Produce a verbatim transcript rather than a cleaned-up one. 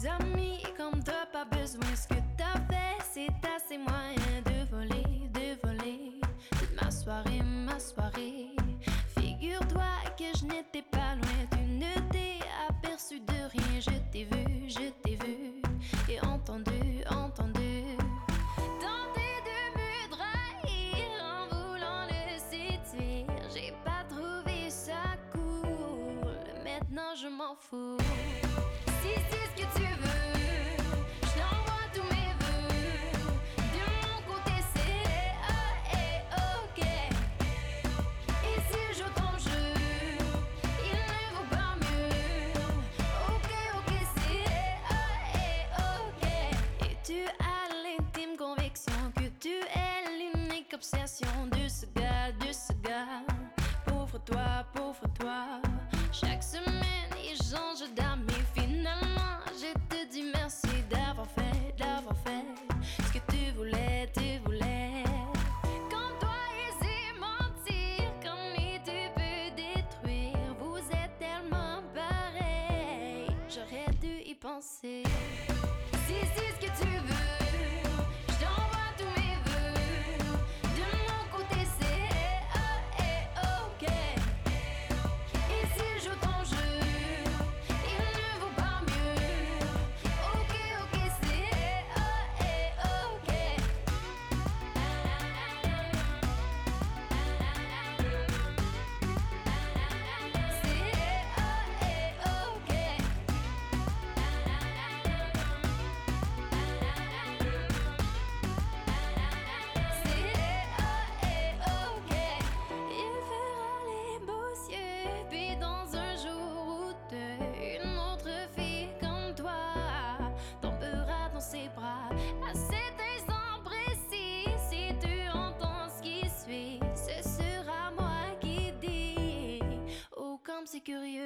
des amis comme toi, pas besoin. Ce que t'as fait, c'est assez moyen de voler, de voler toute ma soirée, ma soirée. Figure-toi que je n'étais pas loin, tu ne t'es aperçu de rien. Je t'ai vu, je t'ai vu et entendu, entendu. Tenter de me trahir en voulant le séduire. J'ai pas trouvé ça cool, maintenant je m'en fous. Si c'est ce que tu veux, je t'envoie tous mes vœux. De mon côté c'est ah et ok. Et si je joue ton jeu, il ne vaut pas mieux. Ok ok c'est ah et ok. Et tu as l'intime conviction que tu es l'unique obsession de ce gars, de ce gars. Pauvre toi, pauvre toi. Chaque semaine il change d'âme et finalement je te dis merci d'avoir fait, d'avoir fait ce que tu voulais, tu voulais. Comme toi et mentir, comme les deux peut détruire. Vous êtes tellement pareil, j'aurais dû y penser. Si c'est ce que tu veux, je t'envoie tous mes vœux. De mon côté c'est ah et ok. Et si je joue ton jeu, il ne vaut pas mieux. Ok ok c'est ah et ok. C'est ah et ok. C'est ah et ok. Il fera les beaux yeux, puis dans un jour ou deux, une autre fille comme toi tombera dans ses bras. À cet instant précis, si tu entends ce qui suit, ce sera moi qui dis. Oh comme c'est curieux.